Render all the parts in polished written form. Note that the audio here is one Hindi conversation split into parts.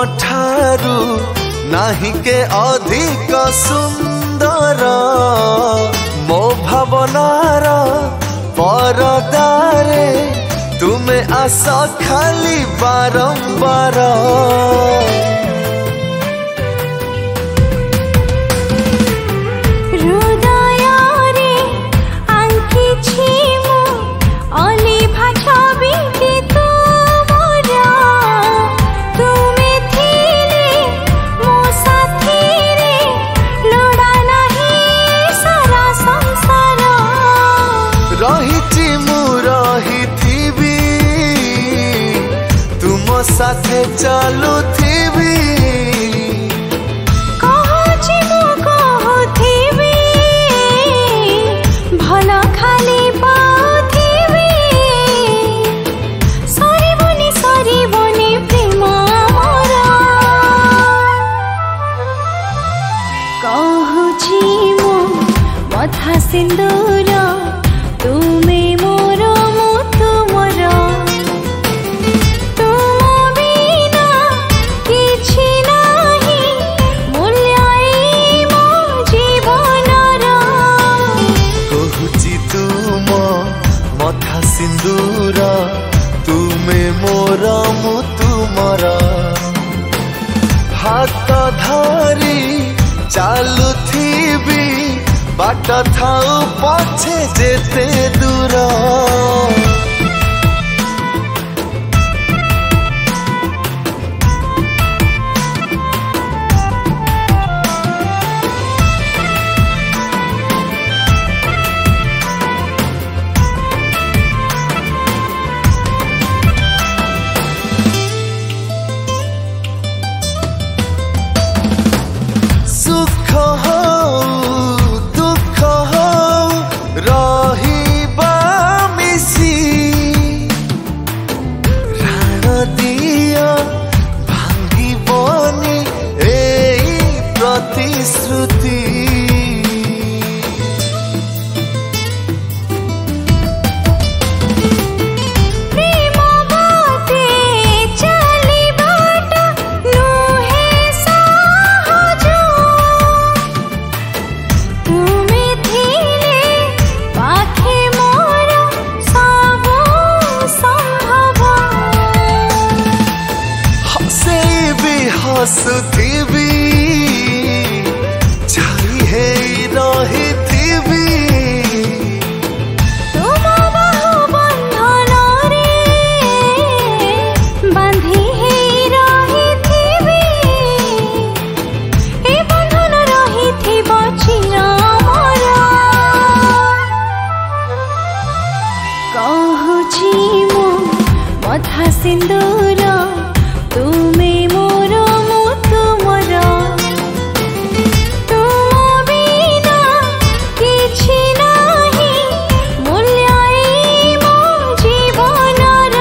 ठारू नाही के अधिक सुंदर मो भावनार परदारे तुमे आस खाली बारंबार साथे चालू थीबी कहूची मु कहूथीबी भला खाली पाउथीबी सरीबनी प्रेम मोर कहूची मु मथा सिंदूर तुमे मोर मु तुमर सिंदूर तुमे मोर मु तुमर हाथ धरी चालू थीबी बाट थाऊ पछे जेते दूर श्रुति प्रेम बाटे चली बाट नुहे सहज तुमे थिले पाखे मोर सब संभव हसेबी हसुथिबी मथा सिंदूर तुमे मोर मु तुमर तुम बिना किछि नाही मूल्य मो जीवनर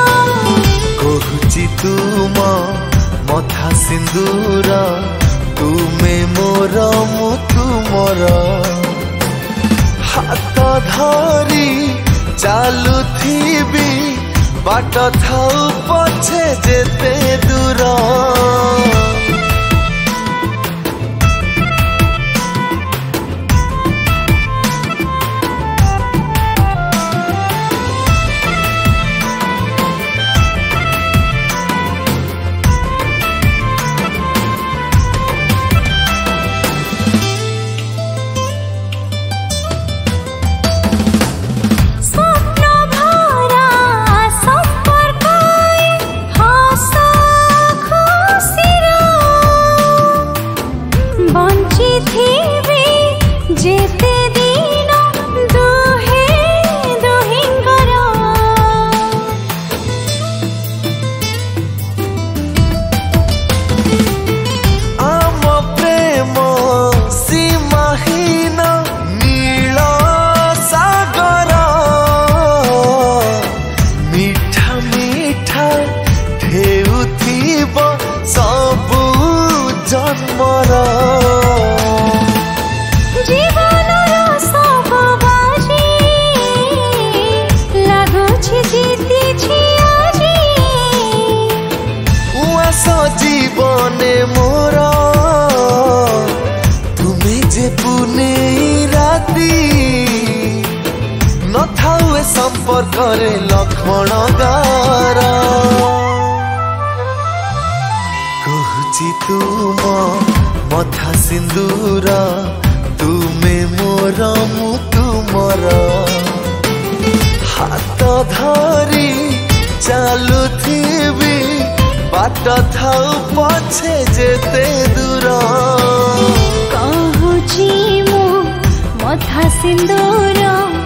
कहूची तुम मथा सिंदूर तुमे मोर मु तुमर हाथ धरी चालू थीबी बाट थाऊ पछे जेते दूर हस खुशीर संपर्क रे लक्ष्मण गार कहूची तुम मथा सिंदूर तुमे मोर मु तुमर हाथ धरी चालुथिबी बाट थाउ पछे जेते दूर कहूची मु मथा सिंदूर